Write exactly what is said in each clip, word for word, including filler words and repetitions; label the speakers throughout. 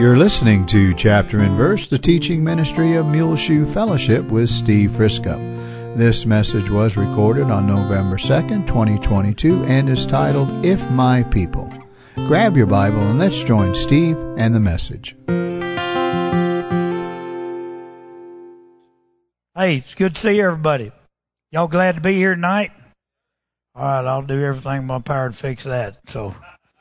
Speaker 1: You're listening to Chapter and Verse, the teaching ministry of Muleshoe Fellowship with Steve Frisco. This message was recorded on November second, twenty twenty-two, and is titled, If My People. Grab your Bible and let's join Steve and the message.
Speaker 2: Hey, it's good to see everybody. Y'all glad to be here tonight? All right, I'll do everything in my power to fix that. So,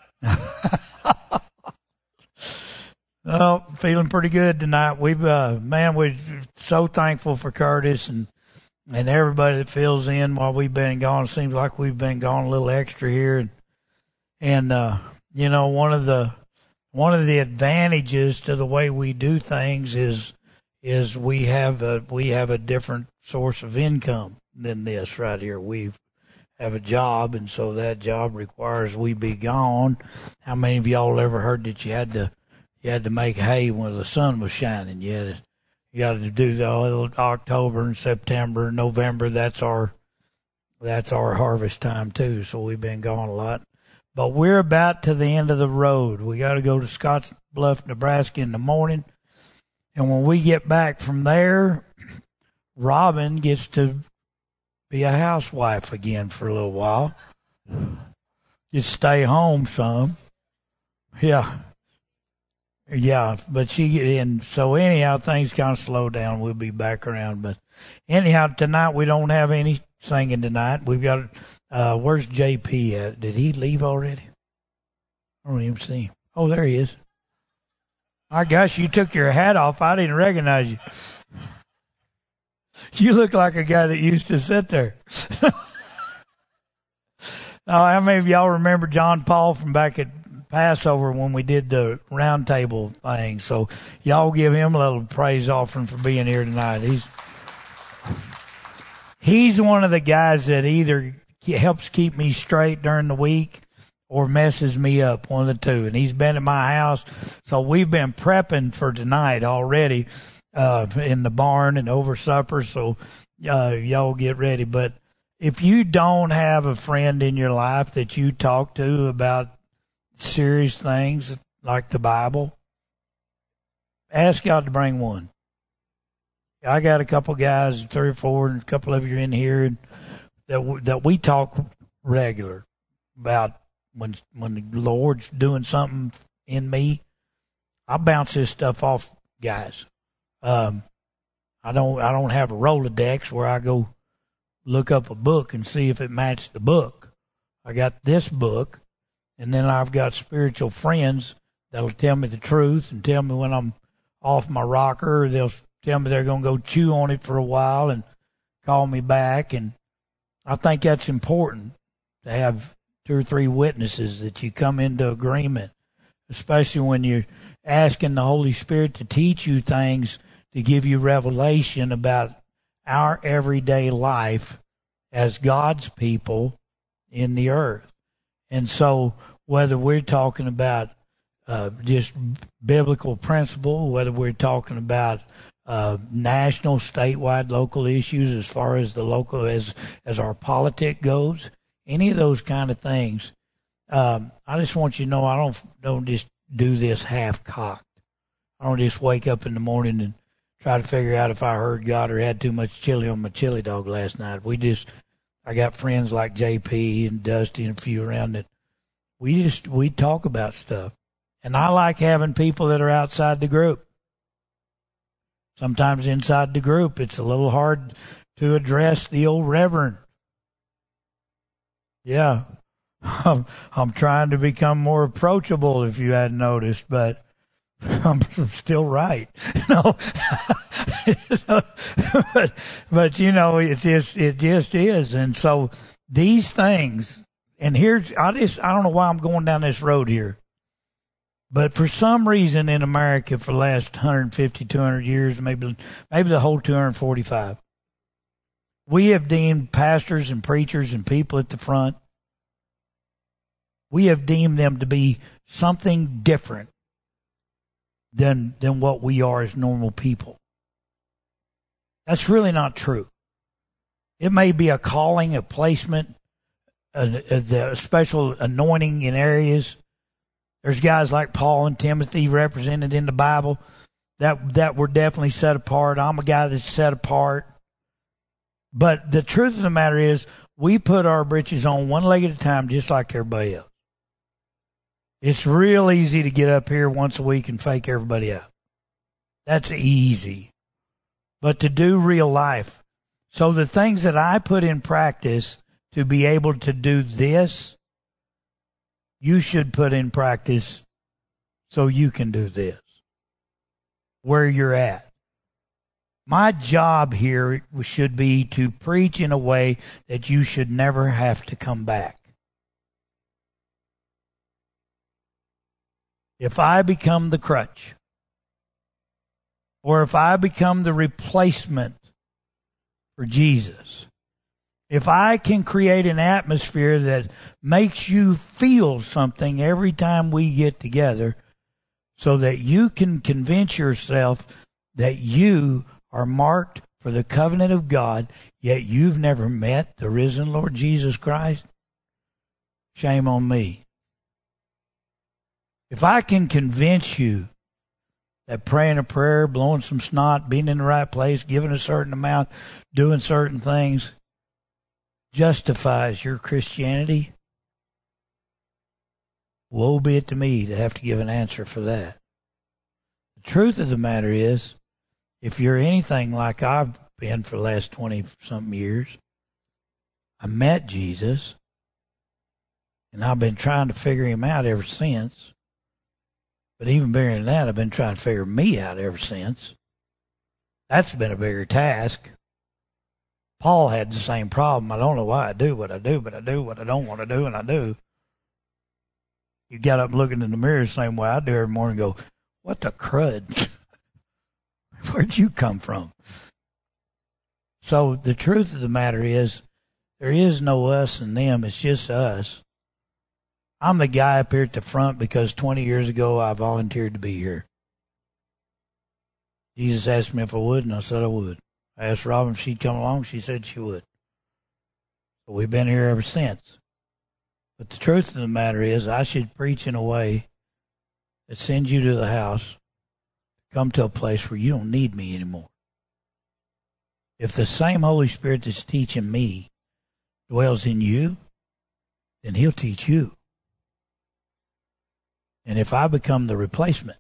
Speaker 2: well, feeling pretty good tonight. We've, uh, man, we're so thankful for Curtis and and everybody that fills in while we've been gone. It seems like we've been gone a little extra here, and and uh, you know, one of the one of the advantages to the way we do things is. is we have a we have a different source of income than this right here. We have a job, and so that job requires we be gone. How many of y'all ever heard that you had to you had to make hay when the sun was shining? You had to, you got to do the October and September and November. That's our that's our harvest time too. So we've been gone a lot, but we're about to the end of the road. We got to go to Scottsbluff, Nebraska in the morning. And when we get back from there, Robin gets to be a housewife again for a little while. Just stay home some. Yeah. Yeah, but she get in. So anyhow, things kind of slow down. We'll be back around. But anyhow, tonight we don't have any singing tonight. We've got, uh, where's J P at? Did he leave already? I don't even see him. Oh, there he is. My gosh, you took your hat off. I didn't recognize you. You look like a guy that used to sit there. Now, how many of y'all remember John Paul from back at Passover when we did the round table thing? So y'all give him a little praise offering for being here tonight. He's he's one of the guys that either helps keep me straight during the week or messes me up, one of the two. And he's been at my house. So we've been prepping for tonight already uh, in the barn and over supper. So uh, y'all get ready. But if you don't have a friend in your life that you talk to about serious things like the Bible, ask God to bring one. I got a couple guys, three or four, and a couple of you in here that, that we talk regular about. When when the Lord's doing something in me, I bounce this stuff off guys. Um, I don't I don't have a Rolodex where I go look up a book and see if it matched the book. I got this book, and then I've got spiritual friends that'll tell me the truth and tell me when I'm off my rocker. Or they'll tell me they're going to go chew on it for a while and call me back. And I think that's important to have two or three witnesses that you come into agreement, especially when you're asking the Holy Spirit to teach you things, to give you revelation about our everyday life as God's people in the earth. And so whether we're talking about uh, just biblical principle, whether we're talking about uh, national, statewide, local issues as far as the local, as, as our politic goes, any of those kind of things, um, I just want you to know I don't don't just do this half-cocked. I don't just wake up in the morning and try to figure out if I heard God or had too much chili on my chili dog last night. We just, I got friends like J P and Dusty and a few around that we just, we talk about stuff. And I like having people that are outside the group. Sometimes inside the group, it's a little hard to address the old reverend. Yeah, I'm, I'm trying to become more approachable, if you hadn't noticed, but I'm still right. No, but, but you know, it just it just is, and so these things. And here's I just I don't know why I'm going down this road here, but for some reason in America for the last one hundred fifty, two hundred years, maybe maybe the whole two hundred forty-five. We have deemed pastors and preachers and people at the front, we have deemed them to be something different than than what we are as normal people. That's really not true. It may be a calling, a placement, a, a, a special anointing in areas, There's guys like Paul and Timothy represented in the Bible that that were definitely set apart. I'm a guy that's set apart. But the truth of the matter is, we put our britches on one leg at a time just like everybody else. It's real easy to get up here once a week and fake everybody out. That's easy. But to do real life. So the things that I put in practice to be able to do this, you should put in practice so you can do this. Where you're at. My job here should be to preach in a way that you should never have to come back. If I become the crutch, or if I become the replacement for Jesus, if I can create an atmosphere that makes you feel something every time we get together, so that you can convince yourself that you are marked for the covenant of God, yet you've never met the risen Lord Jesus Christ, shame on me. If I can convince you that praying a prayer, blowing some snot, being in the right place, giving a certain amount, doing certain things, justifies your Christianity, woe be it to me to have to give an answer for that. The truth of the matter is, if you're anything like I've been for the last twenty-something years, I met Jesus, and I've been trying to figure him out ever since. But even bigger than that, I've been trying to figure me out ever since. That's been a bigger task. Paul had the same problem. I don't know why I do what I do, but I do what I don't want to do, and I do. You got up looking in the mirror the same way I do every morning and go, what the crud? Where'd you come from? So the truth of the matter is, there is no us and them. It's just us. I'm the guy up here at the front because twenty years ago I volunteered to be here. Jesus asked me if I would, and I said I would. I asked Robin if she'd come along. She said she would. So we've been here ever since. But the truth of the matter is, I should preach in a way that sends you to the house, come to a place where you don't need me anymore. If the same Holy Spirit that's teaching me dwells in you, then he'll teach you. And if I become the replacement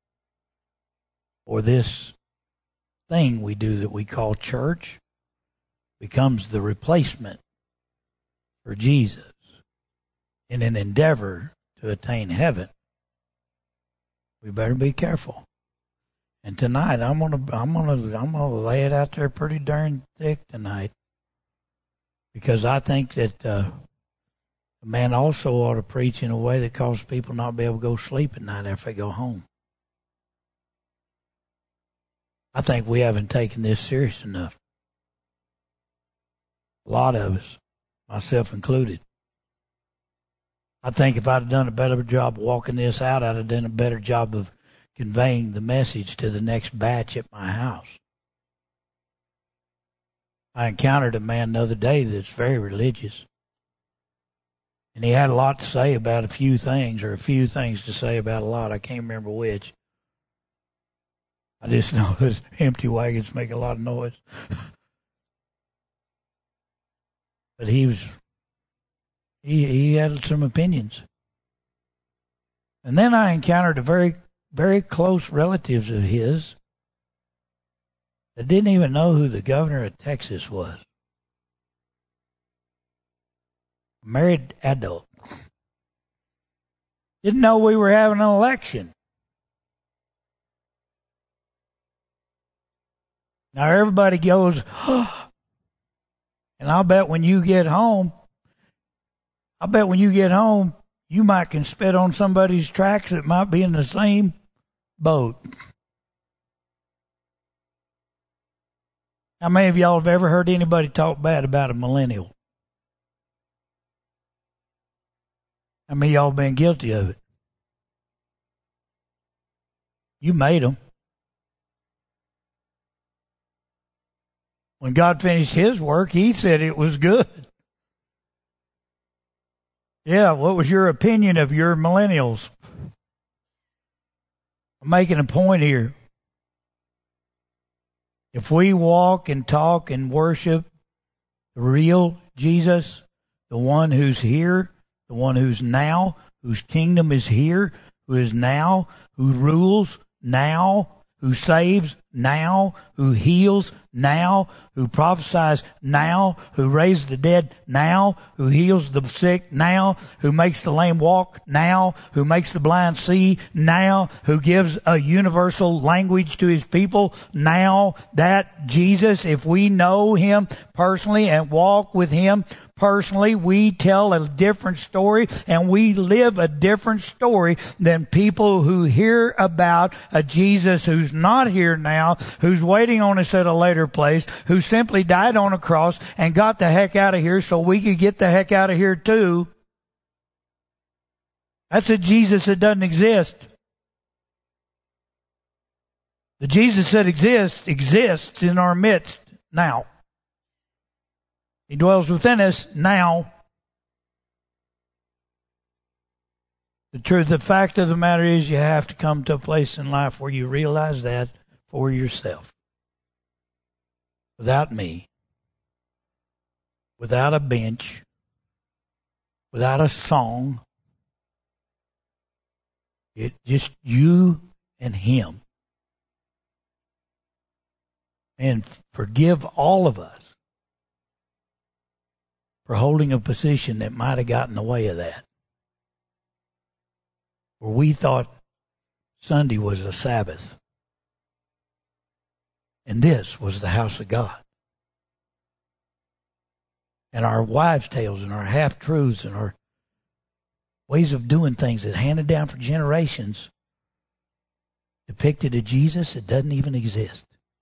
Speaker 2: for this thing we do that we call church, becomes the replacement for Jesus in an endeavor to attain heaven, we better be careful. And tonight, I'm gonna, I'm gonna, I'm gonna lay it out there pretty darn thick tonight, because I think that uh, a man also ought to preach in a way that causes people not to be able to go sleep at night after they go home. I think we haven't taken this serious enough. A lot of us, myself included. I think if I'd have done a better job walking this out, I'd have done a better job of conveying the message to the next batch at my house. I encountered a man the other day that's very religious. And he had a lot to say about a few things, or a few things to say about a lot. I can't remember which. I just know that empty wagons make a lot of noise. But he was, he, he had some opinions. And then I encountered a very, very close relatives of his that didn't even know who the governor of Texas was. Married adult. Didn't know we were having an election. Now everybody goes, oh. And I'll bet when you get home, I bet when you get home, you might can spit on somebody's tracks that might be in the same boat. How many of y'all have ever heard anybody talk bad about a millennial? How many of y'all been guilty of it? You made them. When God finished his work, he said it was good. Yeah, what was your opinion of your millennials? I'm making a point here. If we walk and talk and worship the real Jesus, the one who's here, the one who's now, whose kingdom is here, who is now, who rules now, who saves now, who heals now, who prophesies now, who raises the dead now, who heals the sick now, who makes the lame walk now, who makes the blind see now, who gives a universal language to his people now. That Jesus, if we know him personally and walk with him personally, we tell a different story and we live a different story than people who hear about a Jesus who's not here now, who's waiting on us at a later place, who simply died on a cross and got the heck out of here so we could get the heck out of here too. That's a Jesus that doesn't exist. The Jesus that exists, exists in our midst now. He dwells within us now. The truth, the fact of the matter is you have to come to a place in life where you realize that for yourself. Without me, without a bench, without a song, it just you and him. And forgive all of us for holding a position that might have gotten in the way of that. Where we thought Sunday was a Sabbath. And this was the house of God. And our wives' tales and our half-truths and our ways of doing things that handed down for generations depicted a Jesus that doesn't even exist.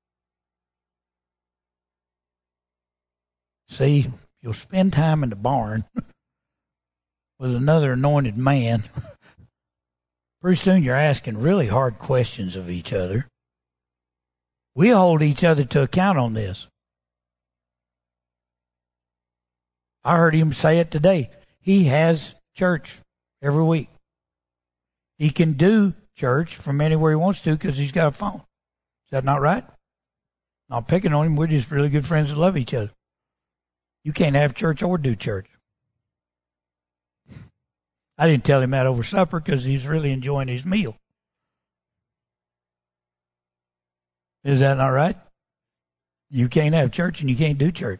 Speaker 2: See, you'll spend time in the barn with another anointed man. Pretty soon you're asking really hard questions of each other. We hold each other to account on this. I heard him say it today. He has church every week. He can do church from anywhere he wants to because he's got a phone. Is that not right? Not picking on him. We're just really good friends that love each other. You can't have church or do church. I didn't tell him that over supper because he's really enjoying his meal. Is that not right? You can't have church and you can't do church.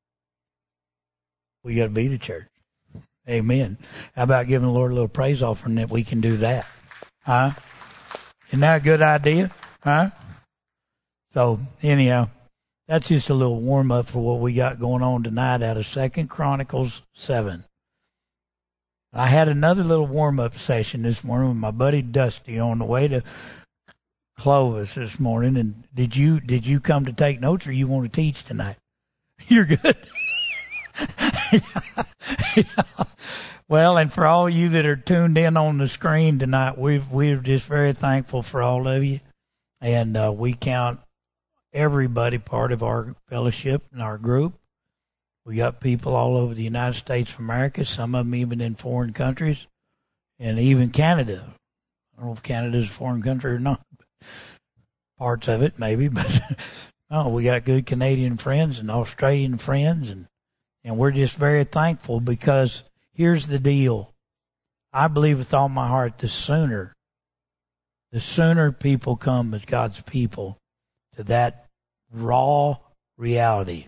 Speaker 2: We got to be the church. Amen. How about giving the Lord a little praise offering that we can do that? Huh? Isn't that a good idea? Huh? So, anyhow, that's just a little warm-up for what we got going on tonight out of Second Chronicles seven. I had another little warm-up session this morning with my buddy Dusty on the way to Clovis this morning. And did you did you come to take notes or you want to teach tonight? You're good. yeah. Yeah. Well, and for all you that are tuned in on the screen tonight, we've, we're just very thankful for all of you. And uh, we count everybody part of our fellowship and our group. We got people all over the United States of America, some of them even in foreign countries, and even Canada. I don't know if Canada is a foreign country or not. Parts of it, maybe, but no, we got good Canadian friends and Australian friends, and, and we're just very thankful because here's the deal. I believe with all my heart the sooner, the sooner people come as God's people to that raw reality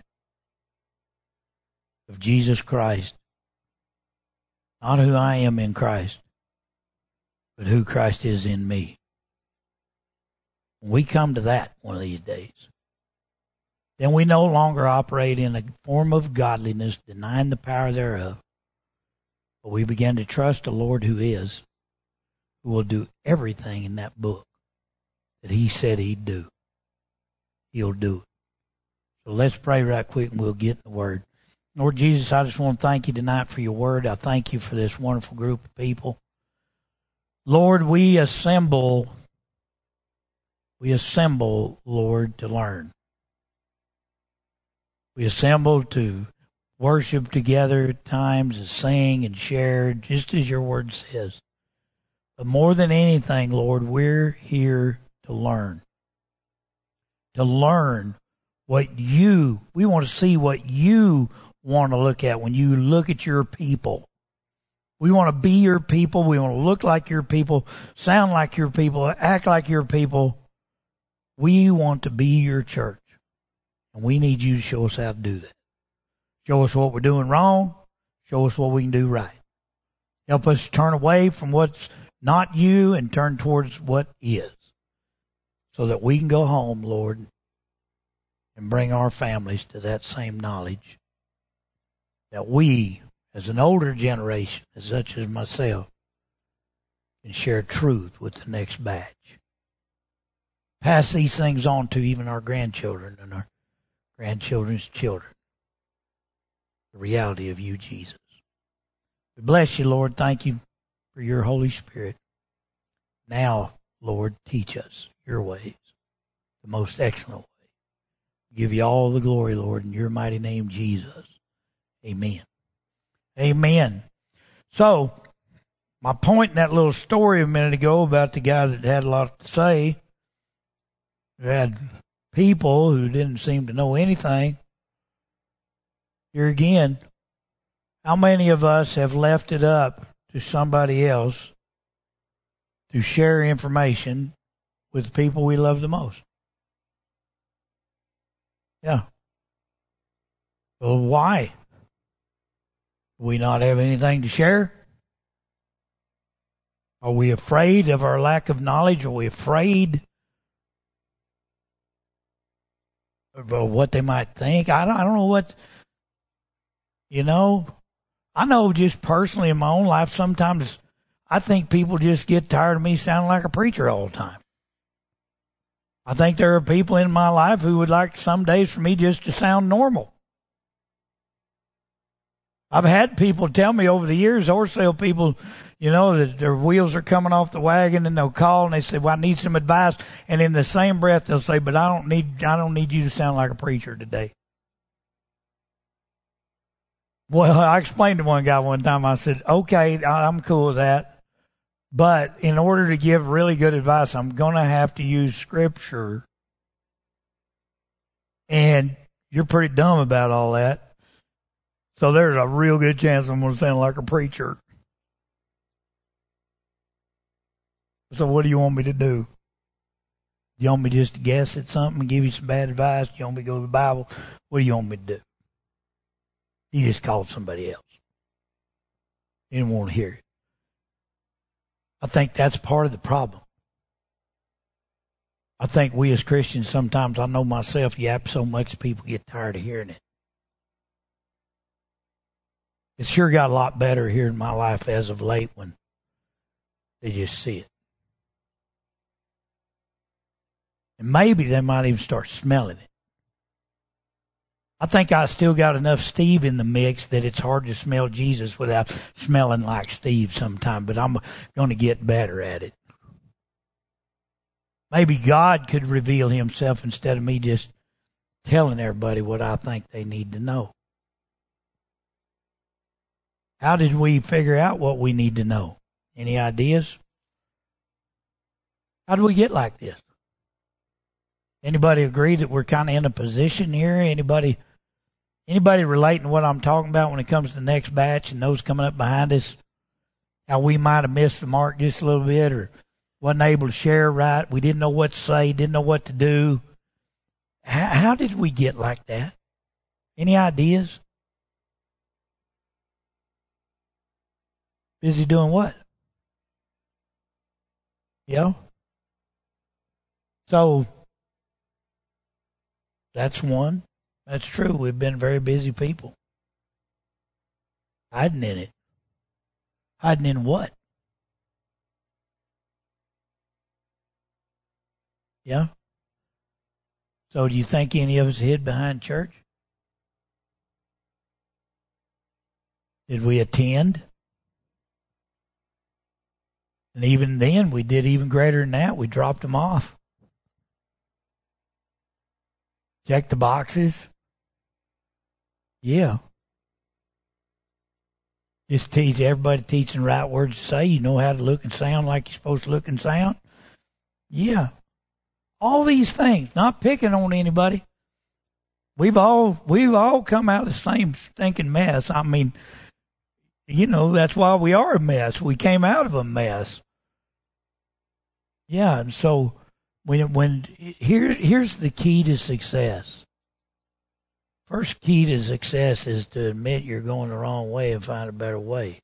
Speaker 2: of Jesus Christ, not who I am in Christ, but who Christ is in me. When we come to that one of these days, then we no longer operate in a form of godliness, denying the power thereof, but we begin to trust the Lord who is, who will do everything in that book that he said he'd do. He'll do it. So let's pray right quick and we'll get in the Word. Lord Jesus, I just want to thank you tonight for your Word. I thank you for this wonderful group of people. Lord, we assemble, we assemble, Lord, to learn. We assemble to worship together at times and sing and share, just as your Word says. But more than anything, Lord, we're here to learn. To learn what you, we want to see what you want to look at when you look at your people. We want to be your people. We want to look like your people, sound like your people, act like your people. We want to be your church. And we need you to show us how to do that. Show us what we're doing wrong. Show us what we can do right. Help us turn away from what's not you and turn towards what is. So that we can go home, Lord, and bring our families to that same knowledge. That we, as an older generation, as such as myself, can share truth with the next batch. Pass these things on to even our grandchildren and our grandchildren's children. The reality of you, Jesus. We bless you, Lord. Thank you for your Holy Spirit. Now, Lord, teach us your ways, the most excellent way. We give you all the glory, Lord, in your mighty name, Jesus. Amen. Amen. So, my point in that little story a minute ago about the guy that had a lot to say, who had people who didn't seem to know anything. Here again, how many of us have left it up to somebody else to share information with the people we love the most? Yeah. Well, why? Do we not have anything to share? Are we afraid of our lack of knowledge? Are we afraid of what they might think? I don't, I don't know what, you know, I know just personally in my own life, sometimes I think people just get tired of me sounding like a preacher all the time. I think there are people in my life who would like some days for me just to sound normal. I've had people tell me over the years, or sale people, you know, that their wheels are coming off the wagon, and they'll call and they say, well, I need some advice. And in the same breath, they'll say, but I don't need, I don't need you to sound like a preacher today. Well, I explained to one guy one time, I said, okay, I'm cool with that. But in order to give really good advice, I'm going to have to use scripture. And you're pretty dumb about all that. So there's a real good chance I'm going to sound like a preacher. So what do you want me to do? You want me just to guess at something and give you some bad advice? You want me to go to the Bible? What do you want me to do? He just called somebody else. He didn't want to hear it. I think that's part of the problem. I think we as Christians sometimes, I know myself, yap so much people get tired of hearing it. It's sure got a lot better here in my life as of late when they just see it. And maybe they might even start smelling it. I think I still got enough Steve in the mix that it's hard to smell Jesus without smelling like Steve sometime, but I'm going to get better at it. Maybe God could reveal himself instead of me just telling everybody what I think they need to know. How did we figure out what we need to know? Any ideas? How do we get like this? Anybody agree that we're kind of in a position here? Anybody anybody relating to what I'm talking about when it comes to the next batch and those coming up behind us? How we might have missed the mark just a little bit or wasn't able to share right. We didn't know what to say, didn't know what to do. How, how did we get like that? Any ideas? Busy doing what? Yeah. So, that's one. That's true. We've been very busy people. Hiding in it. Hiding in what? Yeah. So do you think any of us hid behind church? Did we attend? And even then, we did even greater than that. We dropped them off. Check the boxes. Yeah. Just teach everybody teaching the right words to say. You know how to look and sound like you're supposed to look and sound. Yeah. All these things, not picking on anybody. We've all we've all come out of the same stinking mess. I mean, you know, that's why we are a mess. We came out of a mess. Yeah, and so when when here here's the key to success. First key to success is to admit you're going the wrong way and find a better way.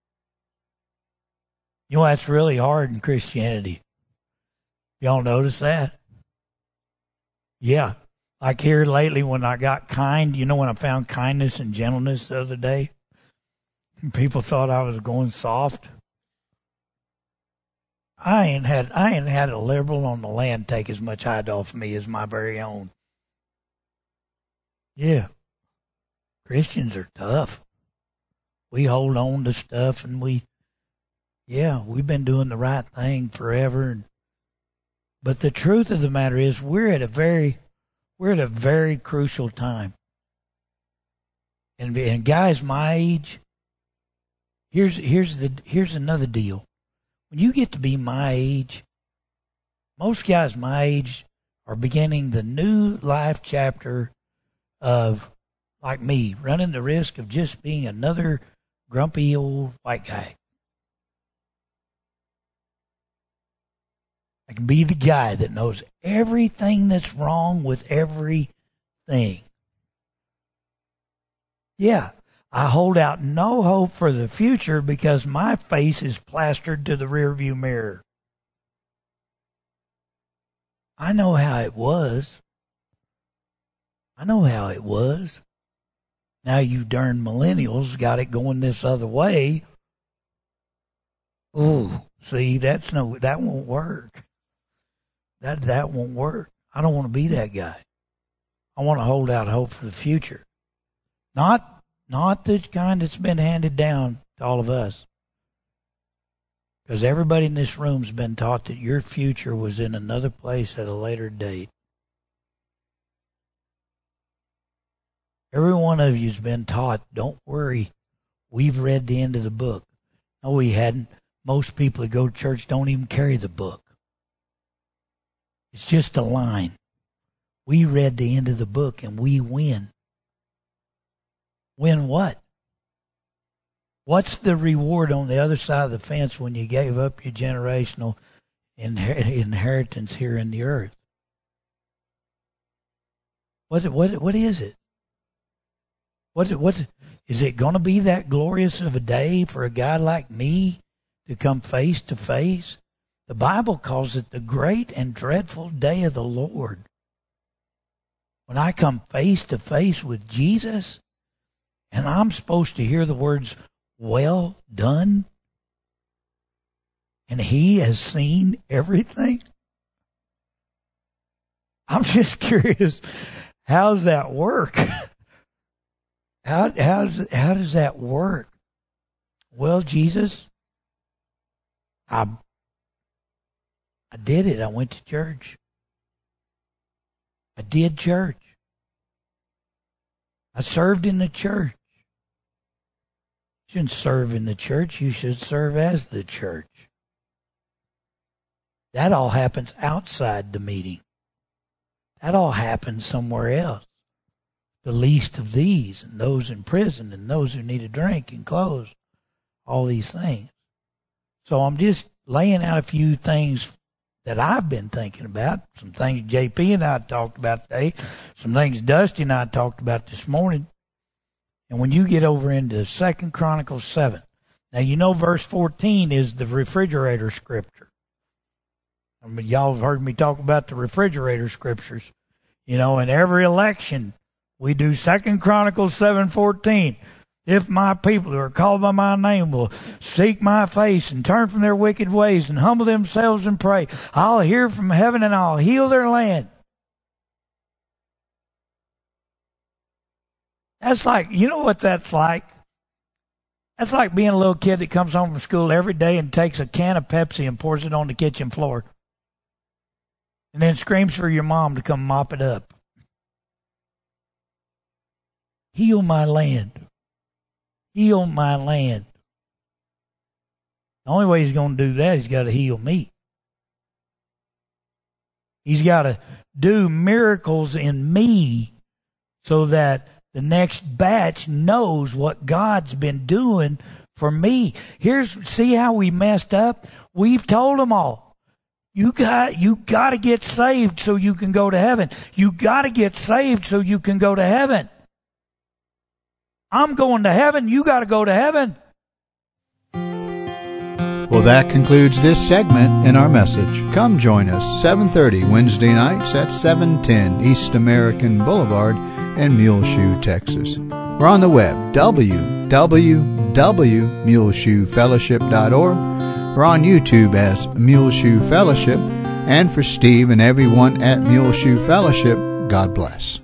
Speaker 2: You know, that's really hard in Christianity. Y'all notice that? Yeah. Like here lately when I got kind, you know, when I found kindness and gentleness the other day, people thought I was going soft. I ain't had I ain't had a liberal on the land take as much hide off me as my very own. Yeah. Christians are tough. We hold on to stuff and we, yeah, we've been doing the right thing forever. But the truth of the matter is we're at a very, we're at a very crucial time. And, and guys my age, here's, here's the, here's another deal. When you get to be my age, most guys my age are beginning the new life chapter of, like me, running the risk of just being another grumpy old white guy. I can be the guy that knows everything that's wrong with everything. Yeah, I hold out no hope for the future because my face is plastered to the rearview mirror. I know how it was. I know how it was. Now you darn millennials got it going this other way. Ooh, see, that's no, that won't work. That that won't work. I don't want to be that guy. I want to hold out hope for the future. Not not the kind that's been handed down to all of us. Because everybody in this room's been taught that your future was in another place at a later date. Every one of you's been taught, don't worry, we've read the end of the book. No, we hadn't. Most people that go to church don't even carry the book. It's just a line. We read the end of the book and we win. Win what? What's the reward on the other side of the fence when you gave up your generational inher- inheritance here in the earth? What, what, what is it? What, what, is it going to be that glorious of a day for a guy like me to come face to face? The Bible calls it the great and dreadful day of the Lord. When I come face to face with Jesus, and I'm supposed to hear the words, well done, and he has seen everything. I'm just curious, how's that work? How, how, does, how does that work? Well, Jesus, I, I did it. I went to church. I did church. I served in the church. You shouldn't serve in the church. You should serve as the church. That all happens outside the meeting. That all happens somewhere else. The least of these, and those in prison, and those who need a drink and clothes, all these things. So I'm just laying out a few things that I've been thinking about, some things J P and I talked about today, some things Dusty and I talked about this morning. And when you get over into Second Chronicles seven, now you know verse fourteen is the refrigerator scripture. I mean, y'all have heard me talk about the refrigerator scriptures. You know, in every election, we do Second Chronicles seven fourteen. If my people who are called by my name will seek my face and turn from their wicked ways and humble themselves and pray, I'll hear from heaven and I'll heal their land. That's like, you know what that's like? That's like being a little kid that comes home from school every day and takes a can of Pepsi and pours it on the kitchen floor. And then screams for your mom to come mop it up. Heal my land. Heal my land. The only way he's going to do that, he's got to heal me. He's got to do miracles in me so that the next batch knows what God's been doing for me. Here's, see how we messed up? We've told them all. You got, you got to get saved so you can go to heaven. You got to get saved so you can go to heaven. I'm going to heaven. You got to go to heaven.
Speaker 1: Well, that concludes this segment in our message. Come join us seven thirty Wednesday nights at seven ten East American Boulevard in Muleshoe, Texas. We're on the web, w w w dot muleshoe fellowship dot org. We're on YouTube as Muleshoe Fellowship. And for Steve and everyone at Muleshoe Fellowship, God bless.